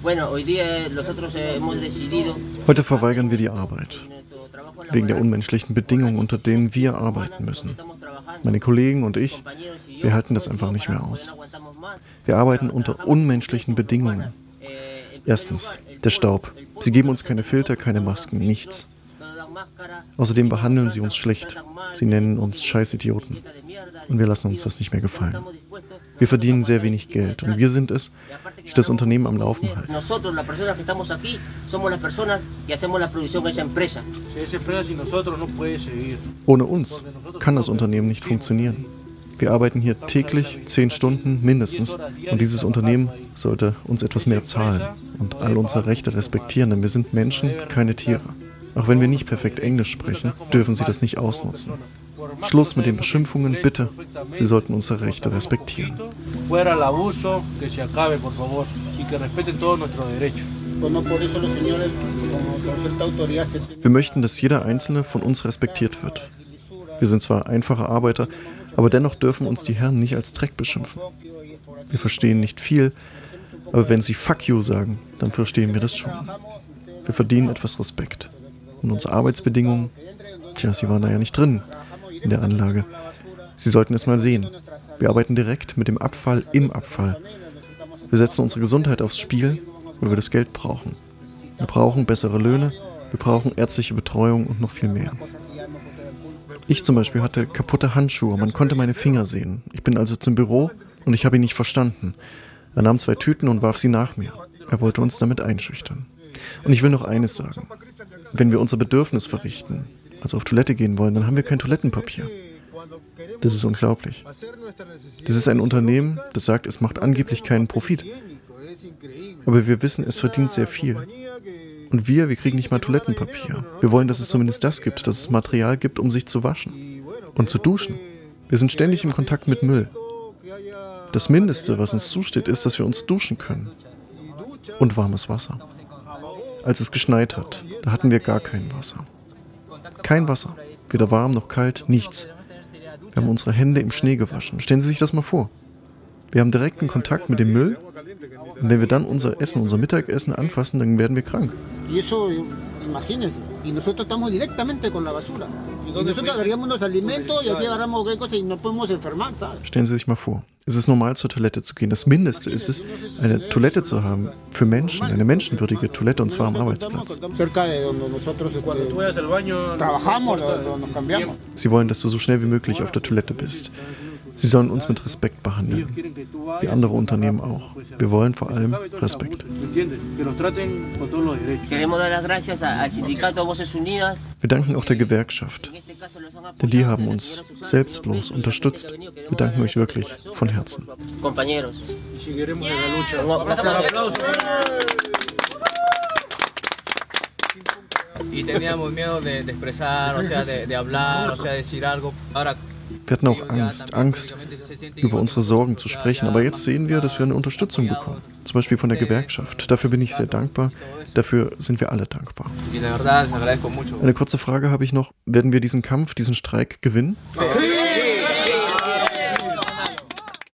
Heute verweigern wir die Arbeit, wegen der unmenschlichen Bedingungen, unter denen wir arbeiten müssen. Meine Kollegen und ich, wir halten das einfach nicht mehr aus. Wir arbeiten unter unmenschlichen Bedingungen. Erstens, der Staub. Sie geben uns keine Filter, keine Masken, nichts. Außerdem behandeln sie uns schlecht. Sie nennen uns Scheißidioten. Und wir lassen uns das nicht mehr gefallen. Wir verdienen sehr wenig Geld und wir sind es, die das Unternehmen am Laufen halten. Ohne uns kann das Unternehmen nicht funktionieren. Wir arbeiten hier täglich 10 Stunden mindestens und dieses Unternehmen sollte uns etwas mehr zahlen und all unsere Rechte respektieren, denn wir sind Menschen, keine Tiere. Auch wenn wir nicht perfekt Englisch sprechen, dürfen sie das nicht ausnutzen. Schluss mit den Beschimpfungen, bitte. Sie sollten unsere Rechte respektieren. Wir möchten, dass jeder Einzelne von uns respektiert wird. Wir sind zwar einfache Arbeiter, aber dennoch dürfen uns die Herren nicht als Dreck beschimpfen. Wir verstehen nicht viel, aber wenn sie Fuck you sagen, dann verstehen wir das schon. Wir verdienen etwas Respekt. Und unsere Arbeitsbedingungen, sie waren da ja nicht drin in der Anlage. Sie sollten es mal sehen. Wir arbeiten direkt mit dem Abfall im Abfall. Wir setzen unsere Gesundheit aufs Spiel, weil wir das Geld brauchen. Wir brauchen bessere Löhne, wir brauchen ärztliche Betreuung und noch viel mehr. Ich zum Beispiel hatte kaputte Handschuhe, man konnte meine Finger sehen. Ich bin also zum Büro und ich habe ihn nicht verstanden. Er nahm 2 Tüten und warf sie nach mir. Er wollte uns damit einschüchtern. Und ich will noch eines sagen. Wenn wir unser Bedürfnis verrichten, also auf Toilette gehen wollen, dann haben wir kein Toilettenpapier. Das ist unglaublich. Das ist ein Unternehmen, das sagt, es macht angeblich keinen Profit. Aber wir wissen, es verdient sehr viel. Und wir kriegen nicht mal Toilettenpapier. Wir wollen, dass es zumindest das gibt, dass es Material gibt, um sich zu waschen und zu duschen. Wir sind ständig im Kontakt mit Müll. Das Mindeste, was uns zusteht, ist, dass wir uns duschen können. Und warmes Wasser. Als es geschneit hat, da hatten wir gar kein Wasser. Kein Wasser. Weder warm noch kalt, nichts. Wir haben unsere Hände im Schnee gewaschen. Stellen Sie sich das mal vor. Wir haben direkten Kontakt mit dem Müll. Und wenn wir dann unser Essen, unser Mittagessen anfassen, dann werden wir krank. Stellen Sie sich mal vor, es ist normal, zur Toilette zu gehen. Das Mindeste ist es, eine Toilette zu haben für Menschen, eine menschenwürdige Toilette, und zwar am Arbeitsplatz. Sie wollen, dass du so schnell wie möglich auf der Toilette bist. Sie sollen uns mit Respekt behandeln, wie andere Unternehmen auch. Wir wollen vor allem Respekt. Wir danken auch der Gewerkschaft, denn die haben uns selbstlos unterstützt. Wir danken euch wirklich von Herzen. Wir hatten auch Angst, über unsere Sorgen zu sprechen. Aber jetzt sehen wir, dass wir eine Unterstützung bekommen. Zum Beispiel von der Gewerkschaft. Dafür bin ich sehr dankbar. Dafür sind wir alle dankbar. Eine kurze Frage habe ich noch. Werden wir diesen Kampf, diesen Streik gewinnen?